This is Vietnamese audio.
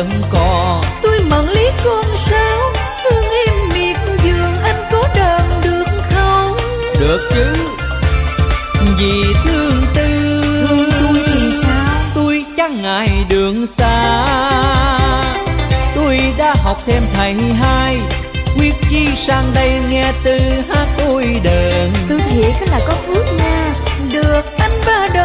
đờn cò. Tôi mận lý con sao thương em miệt vườn, anh có đờn được không? Được chứ, vì thương tư. Thương tôi thì sao? Tôi chẳng ngại đường xa. Tôi đã học thêm thầy hai, quyết chi sang đây nghe tư hát tôi đờn. Tôi thiệt là có phước nha. Được anh ba đờn